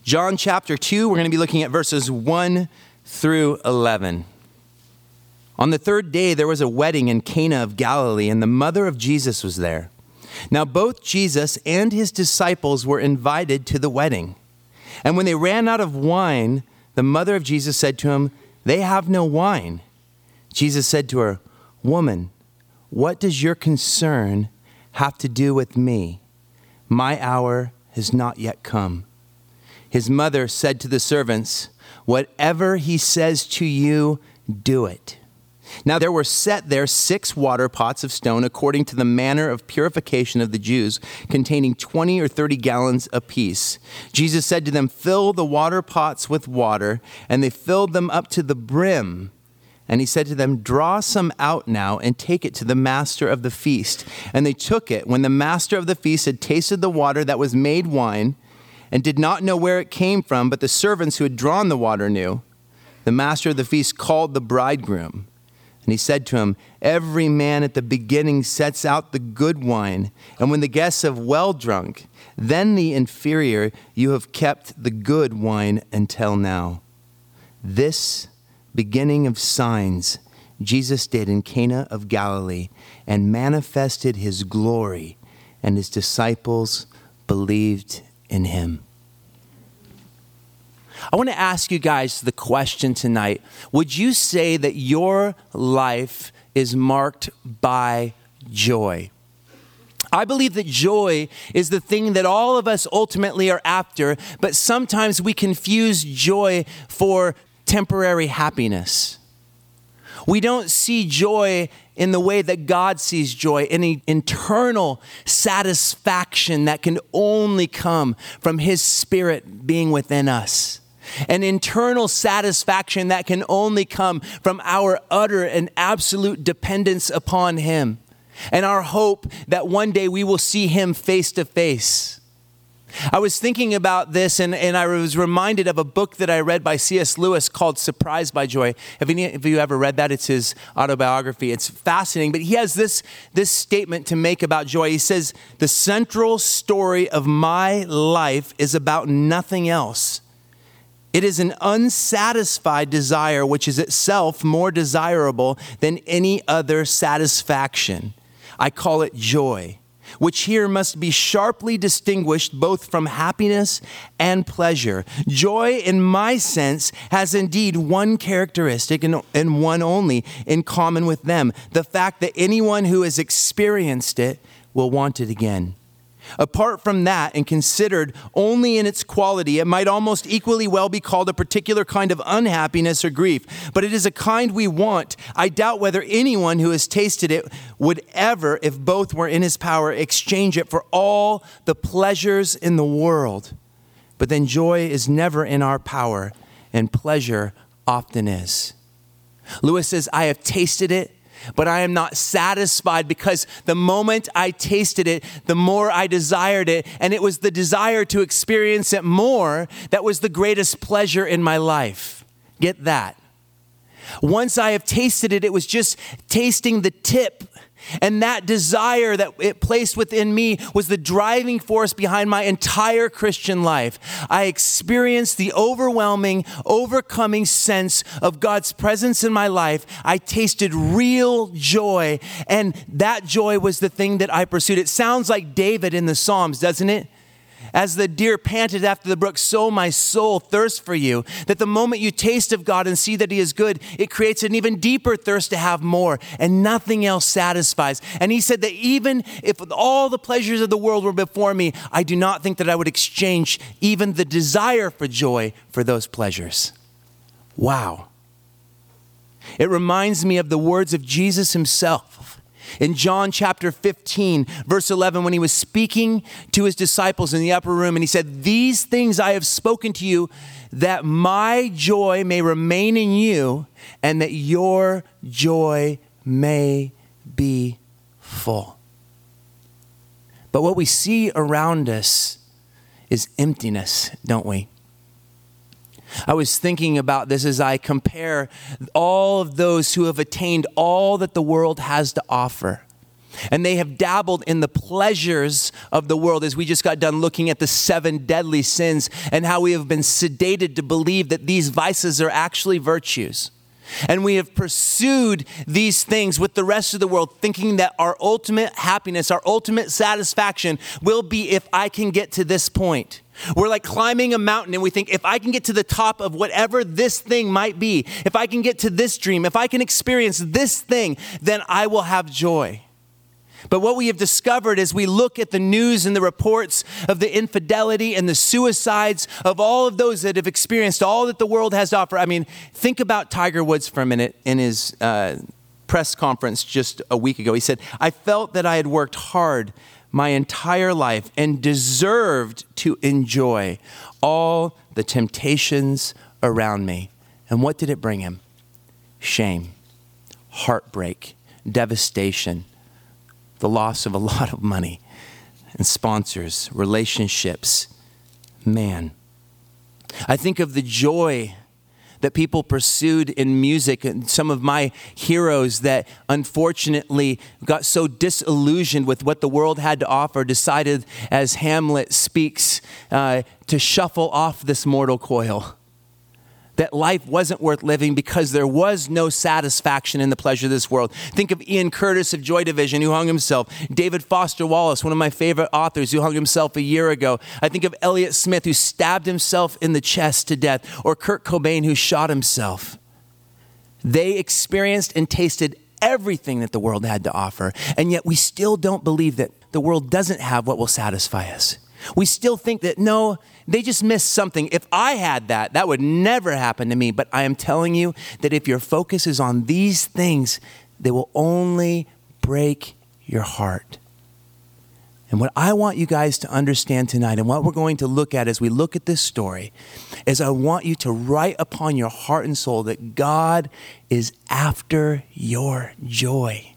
John chapter 2, we're going to be looking at verses 1 through 11. On the third day, there was a wedding in Cana of Galilee, and the mother of Jesus was there. Now, both Jesus and his disciples were invited to the wedding. And when they ran out of wine, the mother of Jesus said to him, "They have no wine." Jesus said to her, "Woman, what does your concern have to do with me? My hour has not yet come." His mother said to the servants, "Whatever he says to you, do it." Now there were set there 6 water pots of stone according to the manner of purification of the Jews, containing 20 or 30 gallons apiece. Jesus said to them, "Fill the water pots with water," and they filled them up to the brim. And he said to them, "Draw some out now and take it to the master of the feast." And they took it. When the master of the feast had tasted the water that was made wine, and did not know where it came from, but the servants who had drawn the water knew, the master of the feast called the bridegroom. And he said to him, "Every man at the beginning sets out the good wine, and when the guests have well drunk, then the inferior. You have kept the good wine until now." This beginning of signs Jesus did in Cana of Galilee, and manifested his glory, and his disciples believed in him. I want to ask you guys the question tonight. Would you say that your life is marked by joy? I believe that joy is the thing that all of us ultimately are after, but sometimes we confuse joy for temporary happiness. We don't see joy in the way that God sees joy, any internal satisfaction that can only come from his Spirit being within us. An internal satisfaction that can only come from our utter and absolute dependence upon him, and our hope that one day we will see him face to face. I was thinking about this, and I was reminded of a book that I read by C.S. Lewis called Surprised by Joy. Have any of you ever read that? It's his autobiography. It's fascinating, but he has this statement to make about joy. He says, "The central story of my life is about nothing else. It is an unsatisfied desire which is itself more desirable than any other satisfaction. I call it joy, which here must be sharply distinguished both from happiness and pleasure. Joy, in my sense, has indeed one characteristic and one only in common with them: the fact that anyone who has experienced it will want it again. Apart from that, and considered only in its quality, it might almost equally well be called a particular kind of unhappiness or grief. But it is a kind we want. I doubt whether anyone who has tasted it would ever, if both were in his power, exchange it for all the pleasures in the world. But then joy is never in our power, and pleasure often is." Lewis says, "I have tasted it, but I am not satisfied, because the moment I tasted it, the more I desired it. And it was the desire to experience it more that was the greatest pleasure in my life." Get that? Once I have tasted it, it was just tasting the tip. And that desire that it placed within me was the driving force behind my entire Christian life. I experienced the overwhelming, overcoming sense of God's presence in my life. I tasted real joy, and that joy was the thing that I pursued. It sounds like David in the Psalms, doesn't it? As the deer panted after the brook, so my soul thirsts for you. That the moment you taste of God and see that he is good, it creates an even deeper thirst to have more, and nothing else satisfies. And he said that even if all the pleasures of the world were before me, I do not think that I would exchange even the desire for joy for those pleasures. Wow. It reminds me of the words of Jesus himself in John chapter 15, verse 11, when he was speaking to his disciples in the upper room, and he said, "These things I have spoken to you, that my joy may remain in you, and that your joy may be full." But what we see around us is emptiness, don't we? I was thinking about this as I compare all of those who have attained all that the world has to offer. And they have dabbled in the pleasures of the world, as we just got done looking at the 7 deadly sins and how we have been sedated to believe that these vices are actually virtues. And we have pursued these things with the rest of the world, thinking that our ultimate happiness, our ultimate satisfaction will be if I can get to this point. We're like climbing a mountain and we think, if I can get to the top of whatever this thing might be, if I can get to this dream, if I can experience this thing, then I will have joy. But what we have discovered as we look at the news and the reports of the infidelity and the suicides of all of those that have experienced all that the world has to offer. I mean, think about Tiger Woods for a minute in his press conference just a week ago. He said, I felt that I had worked hard my entire life and deserved to enjoy all the temptations around me. And what did it bring him? Shame, heartbreak, devastation, the loss of a lot of money and sponsors, relationships. Man, I think of the joy that people pursued in music, and some of my heroes that unfortunately got so disillusioned with what the world had to offer, decided, as Hamlet speaks, to shuffle off this mortal coil. That life wasn't worth living because there was no satisfaction in the pleasure of this world. Think of Ian Curtis of Joy Division, who hung himself. David Foster Wallace, one of my favorite authors, who hung himself a year ago. I think of Elliott Smith, who stabbed himself in the chest to death. Or Kurt Cobain, who shot himself. They experienced and tasted everything that the world had to offer. And yet we still don't believe that the world doesn't have what will satisfy us. We still think that, no, they just missed something. If I had that, that would never happen to me. But I am telling you that if your focus is on these things, they will only break your heart. And what I want you guys to understand tonight, and what we're going to look at as we look at this story, is I want you to write upon your heart and soul that God is after your joy.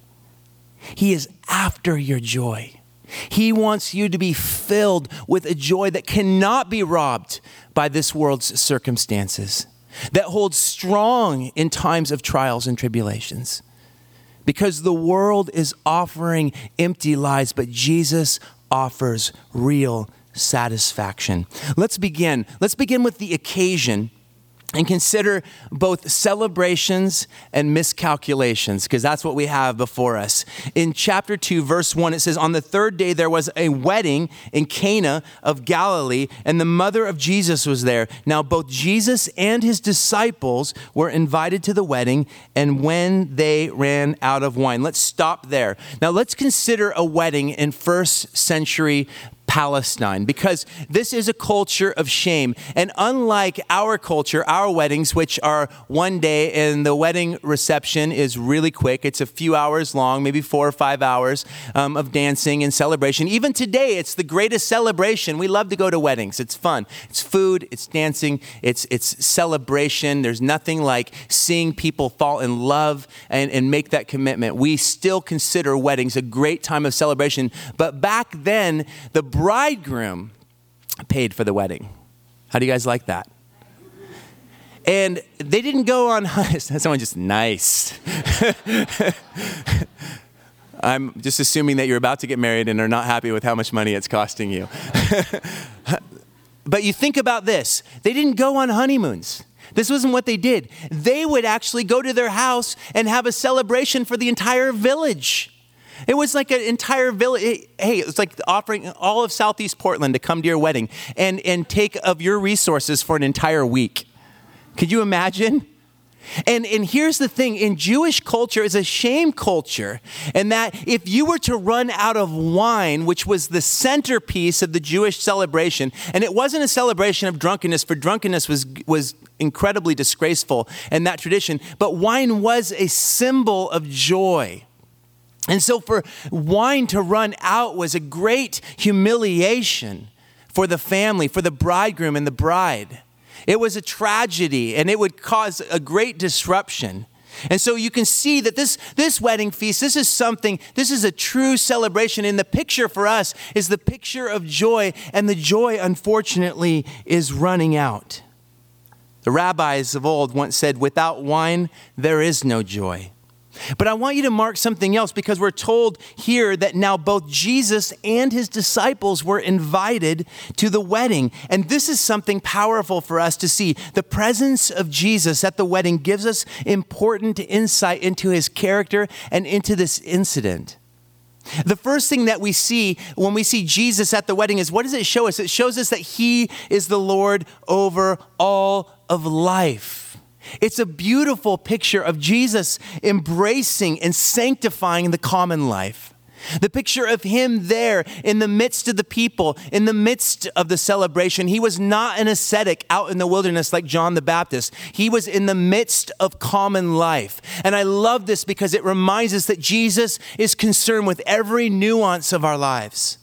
He is after your joy. He wants you to be filled with a joy that cannot be robbed by this world's circumstances, that holds strong in times of trials and tribulations. Because the world is offering empty lies, but Jesus offers real satisfaction. Let's begin. Let's begin with the occasion and consider both celebrations and miscalculations, because that's what we have before us. In chapter 2, verse 1, it says, on the 3rd day there was a wedding in Cana of Galilee, and the mother of Jesus was there. Now both Jesus and his disciples were invited to the wedding, and when they ran out of wine. Let's stop there. Now let's consider a wedding in first century Palestine, because this is a culture of shame. And unlike our culture, our weddings, which are one day and the wedding reception is really quick, it's a few hours long, maybe 4 or 5 hours of dancing and celebration. Even today, it's the greatest celebration. We love to go to weddings. It's fun. It's food, it's dancing, it's celebration. There's nothing like seeing people fall in love and make that commitment. We still consider weddings a great time of celebration. But back then, the bridegroom paid for the wedding. How do you guys like that? And they didn't go on, someone just nice. I'm just assuming that you're about to get married and are not happy with how much money it's costing you. But you think about this. They didn't go on honeymoons. This wasn't what they did. They would actually go to their house and have a celebration for the entire village. It was like an entire village. Hey, it was like offering all of Southeast Portland to come to your wedding and take of your resources for an entire week. Could you imagine? And here's the thing, in Jewish culture, it's a shame culture, and that if you were to run out of wine, which was the centerpiece of the Jewish celebration, and it wasn't a celebration of drunkenness, for drunkenness was incredibly disgraceful in that tradition, but wine was a symbol of joy. And so for wine to run out was a great humiliation for the family, for the bridegroom and the bride. It was a tragedy, and it would cause a great disruption. And so you can see that this wedding feast, this is a true celebration. And the picture for us is the picture of joy, and the joy, unfortunately, is running out. The rabbis of old once said, without wine, there is no joy. But I want you to mark something else, because we're told here that now both Jesus and his disciples were invited to the wedding. And this is something powerful for us to see. The presence of Jesus at the wedding gives us important insight into his character and into this incident. The first thing that we see when we see Jesus at the wedding is, what does it show us? It shows us that he is the Lord over all of life. It's a beautiful picture of Jesus embracing and sanctifying the common life. The picture of him there in the midst of the people, in the midst of the celebration. He was not an ascetic out in the wilderness like John the Baptist. He was in the midst of common life. And I love this because it reminds us that Jesus is concerned with every nuance of our lives.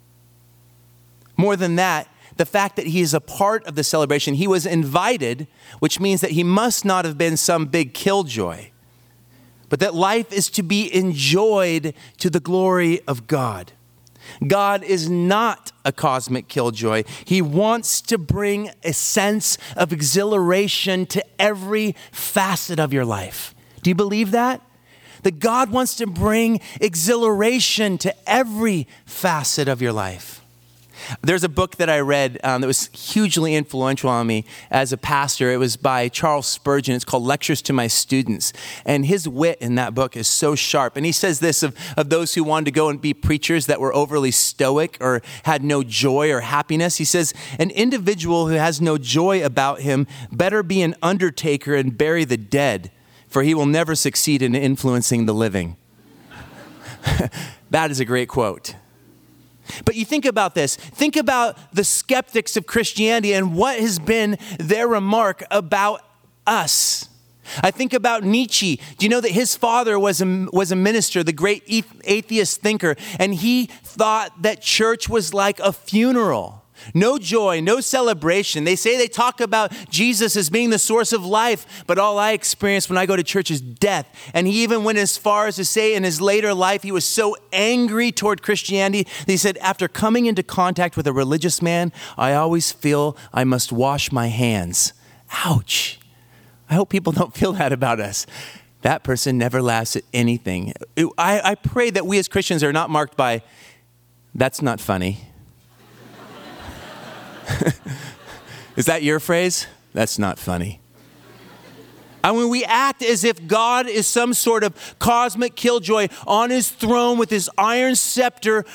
More than that, the fact that he is a part of the celebration, he was invited, which means that he must not have been some big killjoy, but that life is to be enjoyed to the glory of God. God is not a cosmic killjoy. He wants to bring a sense of exhilaration to every facet of your life. Do you believe that? That God wants to bring exhilaration to every facet of your life. There's a book that I read that was hugely influential on me as a pastor. It was by Charles Spurgeon. It's called Lectures to My Students. And his wit in that book is so sharp. And he says this of those who wanted to go and be preachers that were overly stoic or had no joy or happiness. He says, an individual who has no joy about him better be an undertaker and bury the dead, for he will never succeed in influencing the living. That is a great quote. But you think about this. Think about the skeptics of Christianity and what has been their remark about us. I think about Nietzsche. Do you know that his father was a minister, the great atheist thinker, and he thought that church was like a funeral. No joy, no celebration. They say they talk about Jesus as being the source of life, but all I experience when I go to church is death. And he even went as far as to say in his later life, he was so angry toward Christianity that he said, after coming into contact with a religious man, I always feel I must wash my hands. Ouch. I hope people don't feel that about us. That person never laughs at anything. I pray that we as Christians are not marked by, that's not funny. Is that your phrase? That's not funny. And when we act as if God is some sort of cosmic killjoy on his throne with his iron scepter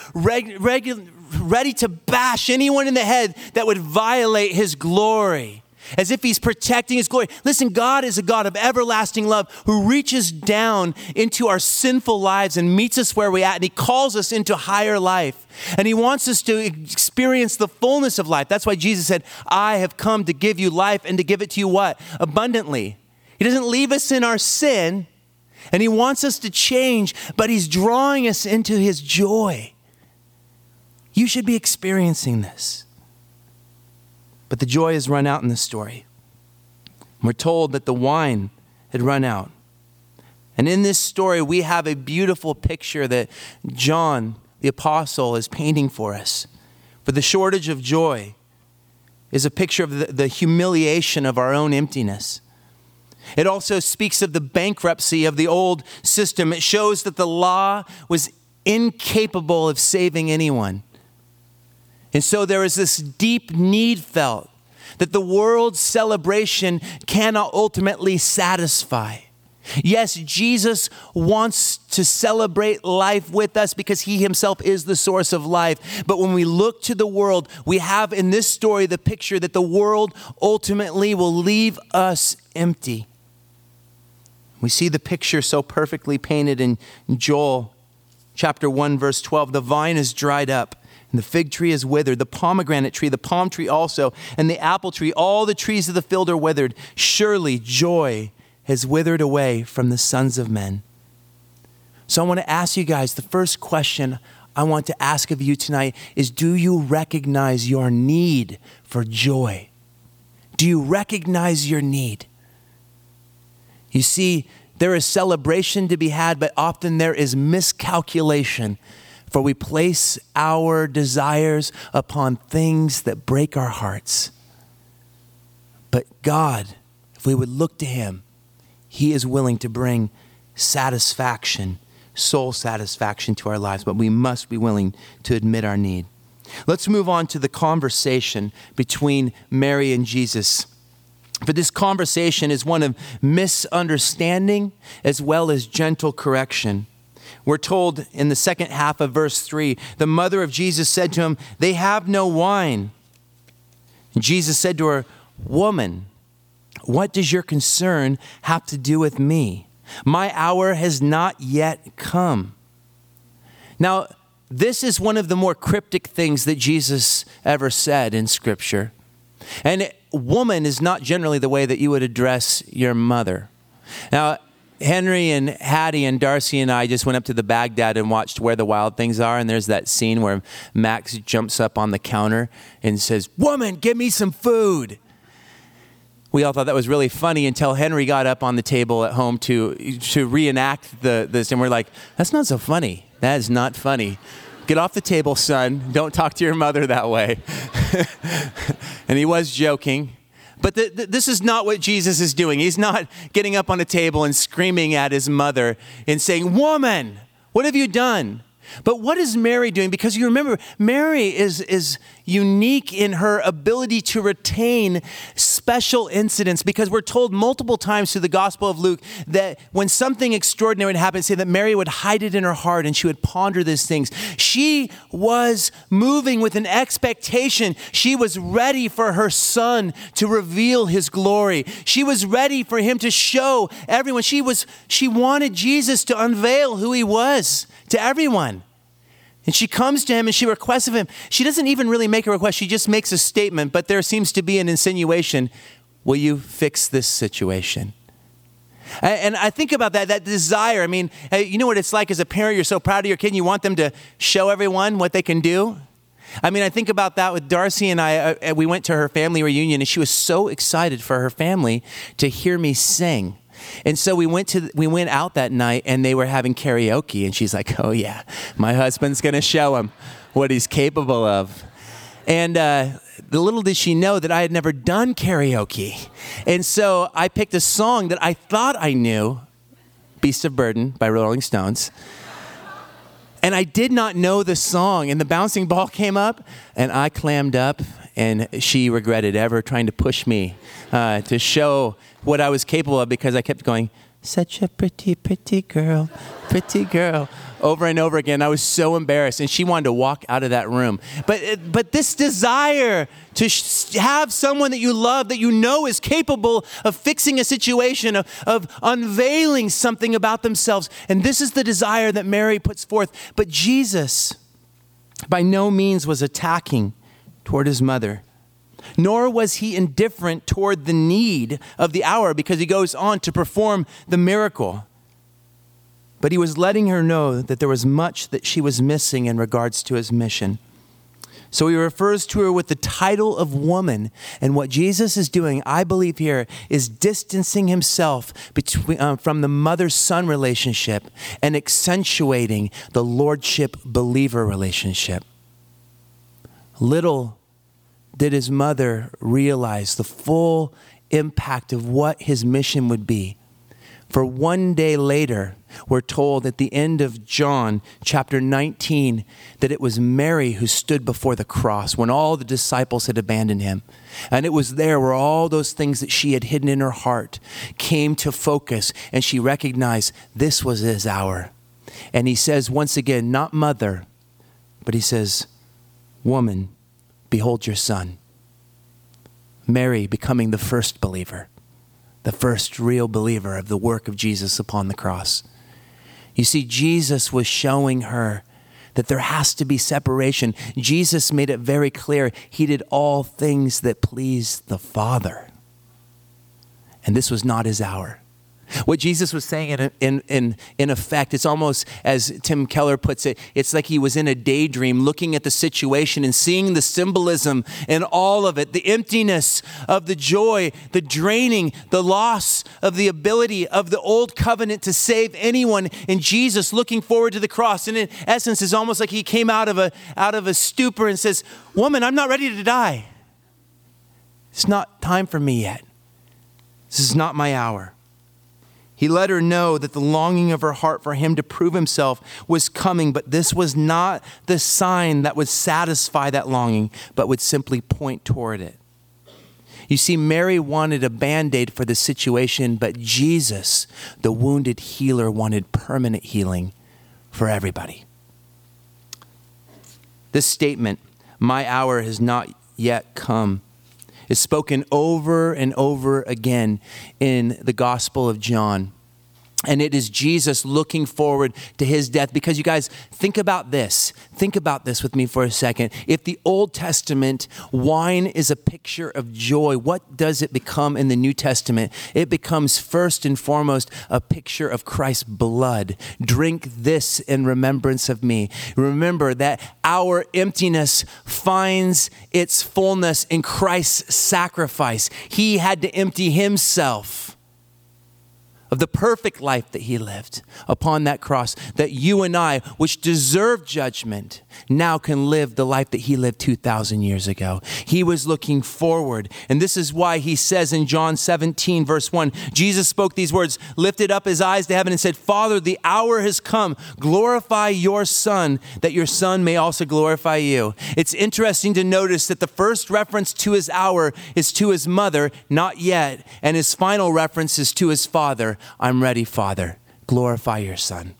ready to bash anyone in the head that would violate his glory, as if he's protecting his glory. Listen, God is a God of everlasting love who reaches down into our sinful lives and meets us where we're at, and he calls us into higher life. And he wants us to experience the fullness of life. That's why Jesus said, I have come to give you life and to give it to you what? Abundantly. He doesn't leave us in our sin, and he wants us to change, but he's drawing us into his joy. You should be experiencing this. But the joy has run out in this story. We're told that the wine had run out. And in this story, we have a beautiful picture that John, the apostle, is painting for us. For the shortage of joy is a picture of the humiliation of our own emptiness. It also speaks of the bankruptcy of the old system. It shows that the law was incapable of saving anyone. And so there is this deep need felt that the world's celebration cannot ultimately satisfy. Yes, Jesus wants to celebrate life with us because he himself is the source of life. But when we look to the world, we have in this story the picture that the world ultimately will leave us empty. We see the picture so perfectly painted in Joel chapter 1, verse 12. The vine is dried up, and the fig tree is withered, the pomegranate tree, the palm tree also, and the apple tree. All the trees of the field are withered. Surely joy has withered away from the sons of men. So I want to ask you guys, the first question I want to ask of you tonight is, do you recognize your need for joy? Do you recognize your need? You see, there is celebration to be had, but often there is miscalculation, for we place our desires upon things that break our hearts. But God, if we would look to him, he is willing to bring satisfaction, soul satisfaction to our lives, but we must be willing to admit our need. Let's move on to the conversation between Mary and Jesus. For this conversation is one of misunderstanding as well as gentle correction. We're told in the second half of verse 3, the mother of Jesus said to him, "They have no wine." And Jesus said to her, "Woman, what does your concern have to do with me? My hour has not yet come." Now, this is one of the more cryptic things that Jesus ever said in Scripture. And woman is not generally the way that you would address your mother. Now, Henry and Hattie and Darcy and I just went up to the Baghdad and watched Where the Wild Things Are. And there's that scene where Max jumps up on the counter and says, "Woman, give me some food." We all thought that was really funny until Henry got up on the table at home to reenact this. And we're like, that's not so funny. That is not funny. Get off the table, son. Don't talk to your mother that way. And he was joking. But this is not what Jesus is doing. He's not getting up on a table and screaming at his mother and saying, "Woman, what have you done?" But what is Mary doing? Because you remember, Mary is unique in her ability to retain special incidents, because we're told multiple times through the Gospel of Luke that when something extraordinary would happen, say that Mary would hide it in her heart and she would ponder these things. She was moving with an expectation. She was ready for her son to reveal his glory. She was ready for him to show everyone. She wanted Jesus to unveil who he was to everyone. And she comes to him and she requests of him. She doesn't even really make a request. She just makes a statement, but there seems to be an insinuation. Will you fix this situation? And I think about that desire. I mean, you know what it's like as a parent. You're so proud of your kid and you want them to show everyone what they can do. I mean, I think about that with Darcy and I. We went to her family reunion and she was so excited for her family to hear me sing. And so we went out that night and they were having karaoke and she's like, "Oh yeah, my husband's going to show him what he's capable of." And the little did she know that I had never done karaoke. And so I picked a song that I thought I knew, Beast of Burden by Rolling Stones. And I did not know the song, and the bouncing ball came up and I clammed up, and she regretted ever trying to push me to show what I was capable of, because I kept going, "Such a pretty, pretty girl, over and over again. I was so embarrassed, and she wanted to walk out of that room. But this desire to have someone that you love, that you know is capable of fixing a situation, of unveiling something about themselves, and this is the desire that Mary puts forth. But Jesus, by no means was attacking toward his mother, nor was he indifferent toward the need of the hour, because he goes on to perform the miracle. But he was letting her know that there was much that she was missing in regards to his mission. So he refers to her with the title of woman. And what Jesus is doing, I believe here, is distancing himself from the mother-son relationship and accentuating the lordship-believer relationship. Little did his mother realize the full impact of what his mission would be. For one day later, we're told at the end of John chapter 19 that it was Mary who stood before the cross when all the disciples had abandoned him. And it was there where all those things that she had hidden in her heart came to focus, and she recognized this was his hour. And he says once again, not mother, but he says, woman, behold your son. Mary becoming the first believer, the first real believer of the work of Jesus upon the cross. You see, Jesus was showing her that there has to be separation. Jesus made it very clear he did all things that pleased the Father. And this was not his hour. What Jesus was saying in effect, it's almost, as Tim Keller puts it, it's like he was in a daydream looking at the situation and seeing the symbolism in all of it, the emptiness of the joy, the draining, the loss of the ability of the old covenant to save anyone, and Jesus looking forward to the cross. And in essence, it's almost like he came out of a stupor and says, woman, I'm not ready to die. It's not time for me yet. This is not my hour. He let her know that the longing of her heart for him to prove himself was coming, but this was not the sign that would satisfy that longing, but would simply point toward it. You see, Mary wanted a Band-Aid for the situation, but Jesus, the wounded healer, wanted permanent healing for everybody. This statement, "My hour has not yet come," is spoken over and over again in the Gospel of John. And it is Jesus looking forward to his death. Because you guys, think about this. Think about this with me for a second. If the Old Testament wine is a picture of joy, what does it become in the New Testament? It becomes first and foremost a picture of Christ's blood. Drink this in remembrance of me. Remember that our emptiness finds its fullness in Christ's sacrifice. He had to empty himself of the perfect life that he lived upon that cross, that you and I, which deserve judgment, now can live the life that he lived 2,000 years ago. He was looking forward. And this is why he says in John 17, verse 1, Jesus spoke these words, lifted up his eyes to heaven and said, "Father, the hour has come. Glorify your Son, that your Son may also glorify you." It's interesting to notice that the first reference to his hour is to his mother, not yet. And his final reference is to his Father. "I'm ready, Father. Glorify your Son."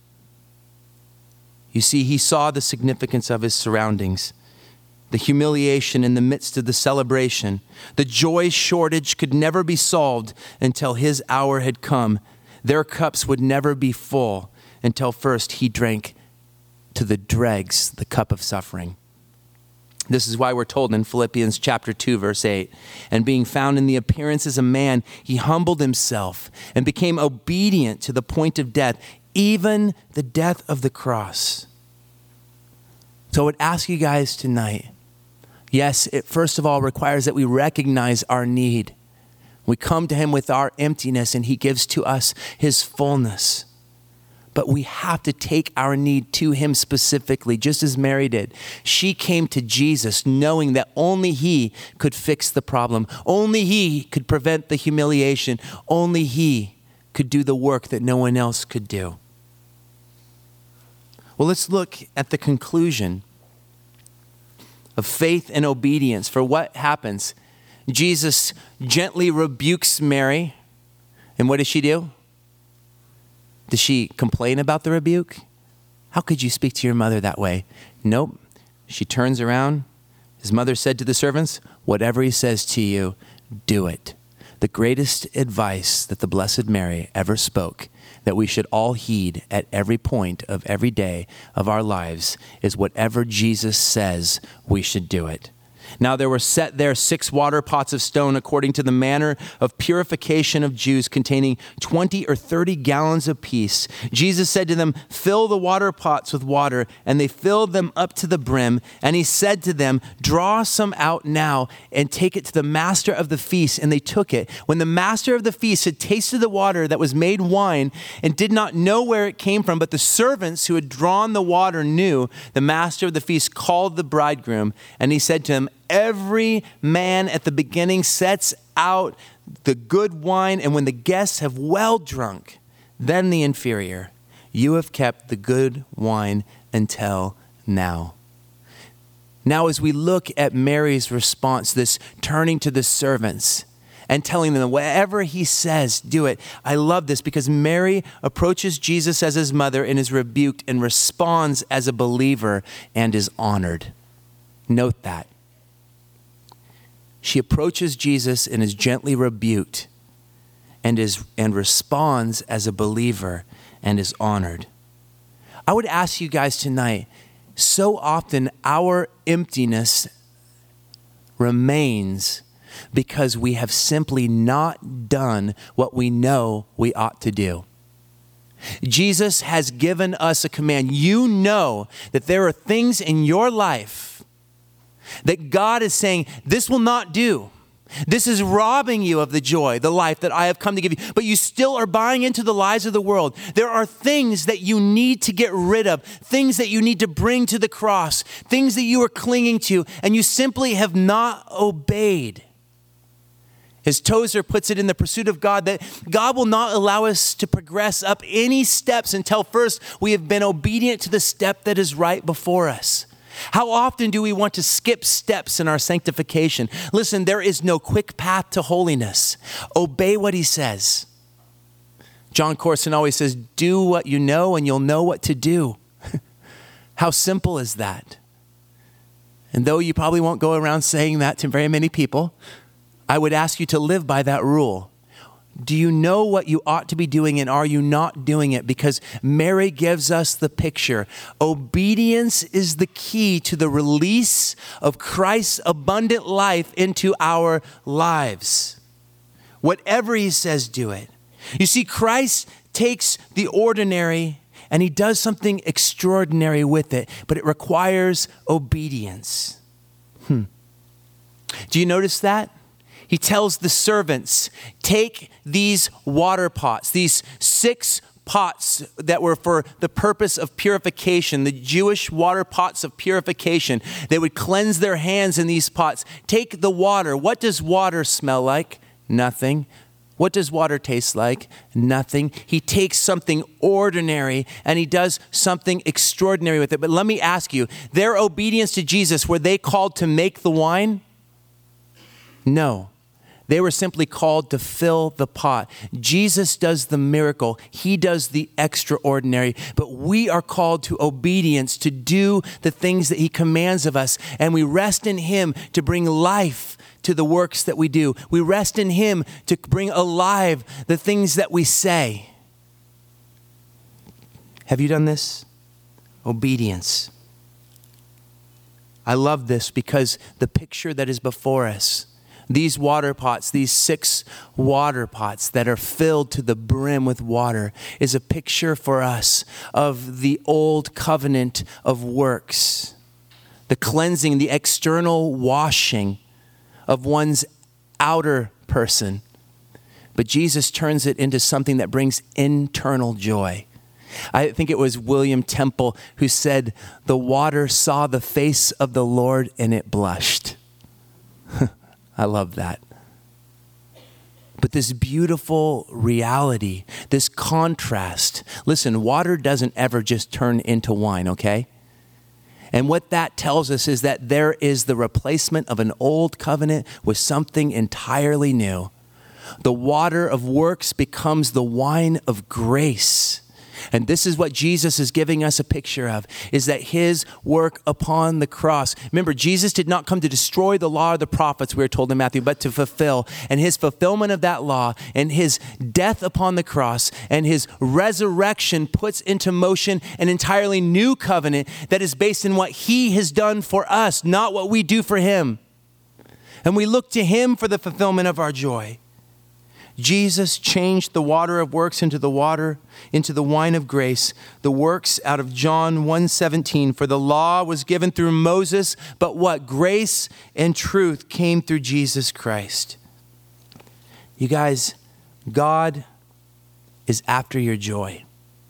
You see, he saw the significance of his surroundings, the humiliation in the midst of the celebration. The joy shortage could never be solved until his hour had come. Their cups would never be full until first he drank to the dregs the cup of suffering. This is why we're told in Philippians chapter 2, verse 8, "And being found in the appearance as a man, he humbled himself and became obedient to the point of death, even the death of the cross." So I would ask you guys tonight, yes, it first of all requires that we recognize our need. We come to him with our emptiness and he gives to us his fullness. But we have to take our need to him specifically, just as Mary did. She came to Jesus knowing that only he could fix the problem. Only he could prevent the humiliation. Only he could do the work that no one else could do. Well, let's look at the conclusion of faith and obedience. For what happens? Jesus gently rebukes Mary. And what does she do? Does she complain about the rebuke? "How could you speak to your mother that way?" Nope. She turns around. His mother said to the servants, "Whatever he says to you, do it." The greatest advice that the Blessed Mary ever spoke, that we should all heed at every point of every day of our lives, is whatever Jesus says, we should do it. Now there were set there 6 water pots of stone according to the manner of purification of Jews, containing 20 or 30 gallons apiece. Jesus said to them, "Fill the water pots with water," and they filled them up to the brim. And he said to them, "Draw some out now and take it to the master of the feast." And they took it. When the master of the feast had tasted the water that was made wine and did not know where it came from, but the servants who had drawn the water knew, the master of the feast called the bridegroom, and he said to him, "Every man at the beginning sets out the good wine, and when the guests have well drunk, then the inferior. You have kept the good wine until now." Now, as we look at Mary's response, this turning to the servants and telling them whatever he says, do it. I love this because Mary approaches Jesus as his mother and is rebuked and responds as a believer and is honored. Note that. She approaches Jesus and is gently rebuked and responds as a believer and is honored. I would ask you guys tonight, so often our emptiness remains because we have simply not done what we know we ought to do. Jesus has given us a command. You know that there are things in your life that God is saying, this will not do. This is robbing you of the joy, the life that I have come to give you. But you still are buying into the lies of the world. There are things that you need to get rid of, things that you need to bring to the cross, things that you are clinging to, and you simply have not obeyed. As Tozer puts it in The Pursuit of God, that God will not allow us to progress up any steps until first we have been obedient to the step that is right before us. How often do we want to skip steps in our sanctification? Listen, there is no quick path to holiness. Obey what he says. John Corson always says, do what you know and you'll know what to do. How simple is that? And though you probably won't go around saying that to very many people, I would ask you to live by that rule. Do you know what you ought to be doing, and are you not doing it? Because Mary gives us the picture. Obedience is the key to the release of Christ's abundant life into our lives. Whatever he says, do it. You see, Christ takes the ordinary and he does something extraordinary with it, but it requires obedience. Do you notice that? He tells the servants, take these water pots, these 6 pots that were for the purpose of purification, the Jewish water pots of purification. They would cleanse their hands in these pots. Take the water. What does water smell like? Nothing. What does water taste like? Nothing. He takes something ordinary and he does something extraordinary with it. But let me ask you, their obedience to Jesus, were they called to make the wine? No. They were simply called to fill the pot. Jesus does the miracle. He does the extraordinary. But we are called to obedience, to do the things that he commands of us. And we rest in him to bring life to the works that we do. We rest in him to bring alive the things that we say. Have you done this? Obedience. I love this because the picture that is before us, these water pots, these 6 water pots that are filled to the brim with water, is a picture for us of the old covenant of works, the cleansing, the external washing of one's outer person. But Jesus turns it into something that brings internal joy. I think it was William Temple who said, the water saw the face of the Lord and it blushed. I love that. But this beautiful reality, this contrast. Listen, water doesn't ever just turn into wine, okay? And what that tells us is that there is the replacement of an old covenant with something entirely new. The water of works becomes the wine of grace. And this is what Jesus is giving us a picture of, is that his work upon the cross. Remember, Jesus did not come to destroy the law or the prophets, we are told in Matthew, but to fulfill. And his fulfillment of that law and his death upon the cross and his resurrection puts into motion an entirely new covenant that is based in what he has done for us, not what we do for him. And we look to him for the fulfillment of our joy. Jesus changed the water of works into the wine of grace. The works out of John 1:17. For the law was given through Moses, but what? Grace and truth came through Jesus Christ. You guys, God is after your joy.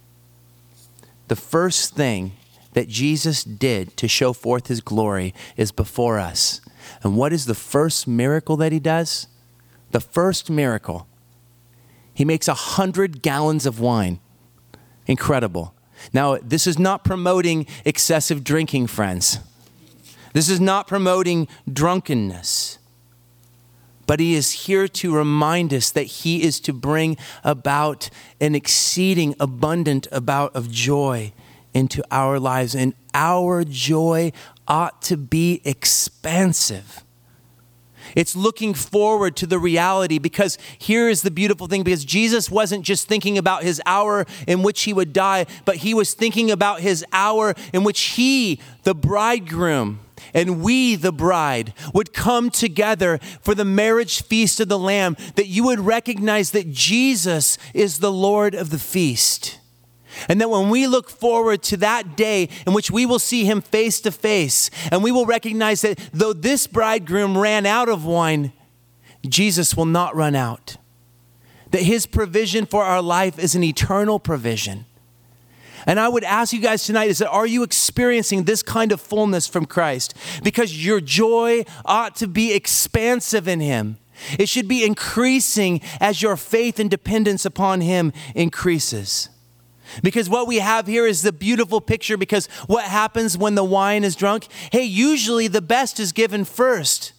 The first thing that Jesus did to show forth his glory is before us. And what is the first miracle that he does? The first miracle. He makes 100 gallons of wine. Incredible. Now, this is not promoting excessive drinking, friends. This is not promoting drunkenness. But he is here to remind us that he is to bring about an exceeding abundant amount of joy into our lives. And our joy ought to be expansive. It's looking forward to the reality, because here is the beautiful thing, because Jesus wasn't just thinking about his hour in which he would die, but he was thinking about his hour in which he, the bridegroom, and we, the bride, would come together for the marriage feast of the Lamb, that you would recognize that Jesus is the Lord of the feast. And that when we look forward to that day in which we will see him face to face, and we will recognize that though this bridegroom ran out of wine, Jesus will not run out. That his provision for our life is an eternal provision. And I would ask you guys tonight, is that, are you experiencing this kind of fullness from Christ? Because your joy ought to be expansive in him. It should be increasing as your faith and dependence upon him increases. Because what we have here is the beautiful picture, because what happens when the wine is drunk? Hey, usually the best is given first.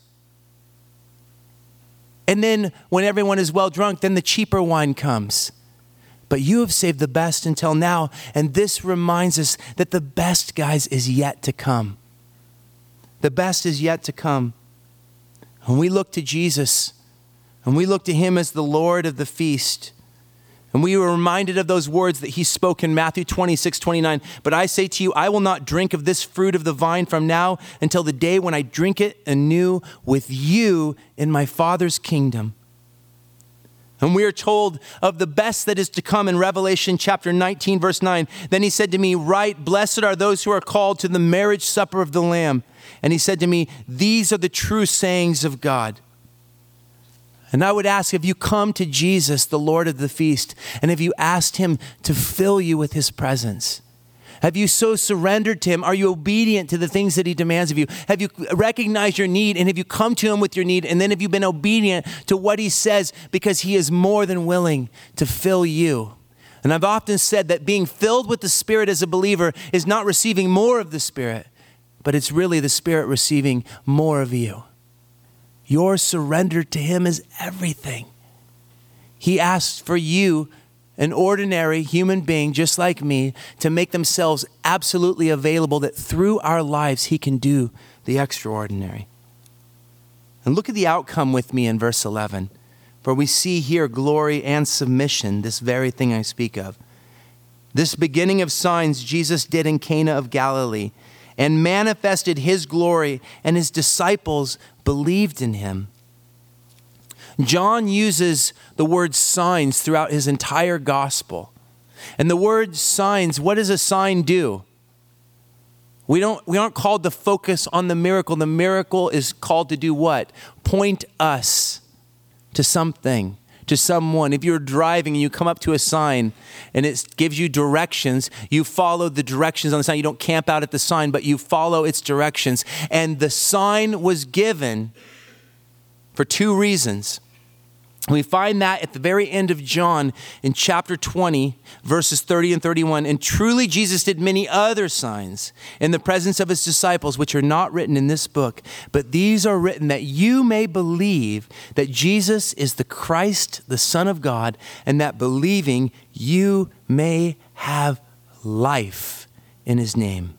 And then when everyone is well drunk, then the cheaper wine comes. But you have saved the best until now. And this reminds us that the best, guys, is yet to come. The best is yet to come. When we look to Jesus, and we look to him as the Lord of the feast, and we were reminded of those words that he spoke in Matthew 26:29. But I say to you, I will not drink of this fruit of the vine from now until the day when I drink it anew with you in my Father's kingdom. And we are told of the best that is to come in Revelation chapter 19, verse 9. Then he said to me, write, blessed are those who are called to the marriage supper of the Lamb. And he said to me, these are the true sayings of God. And I would ask, have you come to Jesus, the Lord of the feast, and have you asked him to fill you with his presence? Have you so surrendered to him? Are you obedient to the things that he demands of you? Have you recognized your need, and have you come to him with your need? And then have you been obedient to what he says, because he is more than willing to fill you? And I've often said that being filled with the Spirit as a believer is not receiving more of the Spirit, but it's really the Spirit receiving more of you. Your surrender to him is everything. He asks for you, an ordinary human being just like me, to make themselves absolutely available, that through our lives he can do the extraordinary. And look at the outcome with me in verse 11. For we see here glory and submission, this very thing I speak of. This beginning of signs Jesus did in Cana of Galilee, and manifested his glory, and his disciples believed in him. John uses the word signs throughout his entire gospel. And the word signs, what does a sign do? We aren't called to focus on the miracle. The miracle is called to do what? Point us to something, to someone. If you're driving and you come up to a sign and it gives you directions, you follow the directions on the sign. You don't camp out at the sign, but you follow its directions. And the sign was given for two reasons. We find that at the very end of John in chapter 20, verses 30 and 31. And truly Jesus did many other signs in the presence of his disciples, which are not written in this book, but these are written that you may believe that Jesus is the Christ, the Son of God, and that believing you may have life in his name.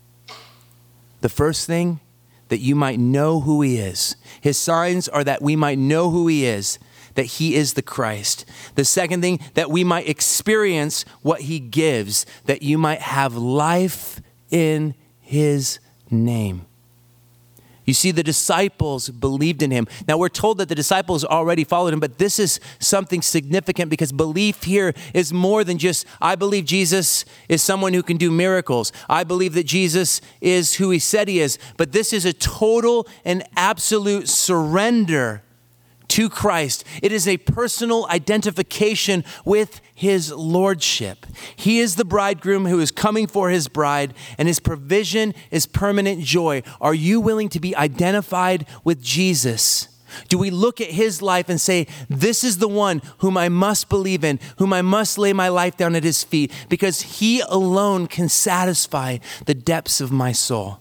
The first thing, that you might know who he is. His signs are that we might know who he is, that he is the Christ. The second thing, that we might experience what he gives, that you might have life in his name. You see, the disciples believed in him. Now, we're told that the disciples already followed him, but this is something significant, because belief here is more than just, I believe Jesus is someone who can do miracles. I believe that Jesus is who he said he is. But this is a total and absolute surrender to Christ. It is a personal identification with his lordship. He is the bridegroom who is coming for his bride, and his provision is permanent joy. Are you willing to be identified with Jesus? Do we look at his life and say, this is the one whom I must believe in, whom I must lay my life down at his feet, because he alone can satisfy the depths of my soul?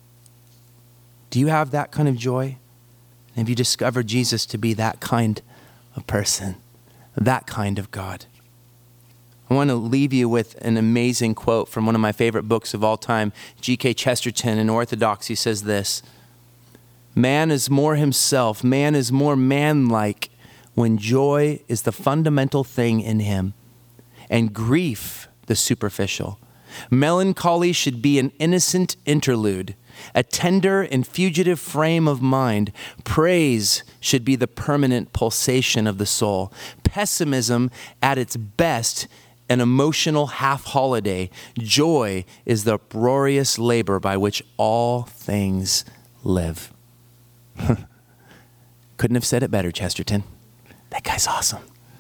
Do you have that kind of joy? Have you discovered Jesus to be that kind of person, that kind of God? I want to leave you with an amazing quote from one of my favorite books of all time. G.K. Chesterton in Orthodoxy says this: man is more himself, man is more man-like when joy is the fundamental thing in him and grief the superficial. Melancholy should be an innocent interlude, a tender and fugitive frame of mind. Praise should be the permanent pulsation of the soul. Pessimism, at its best, an emotional half-holiday. Joy is the uproarious labor by which all things live. Couldn't have said it better, Chesterton. That guy's awesome.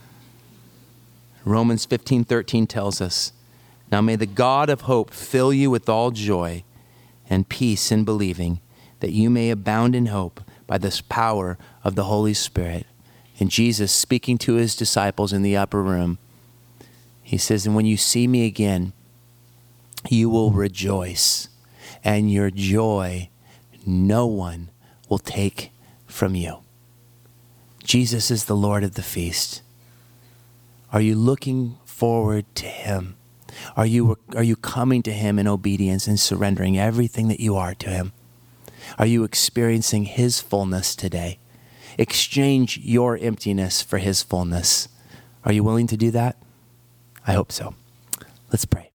Romans 15:13 tells us, now may the God of hope fill you with all joy and peace in believing, that you may abound in hope by this power of the Holy Spirit. And Jesus, speaking to his disciples in the upper room, he says, and when you see me again, you will rejoice, and your joy no one will take from you. Jesus is the Lord of the feast. Are you looking forward to him? Are you coming to him in obedience and surrendering everything that you are to him? Are you experiencing his fullness today? Exchange your emptiness for his fullness. Are you willing to do that? I hope so. Let's pray.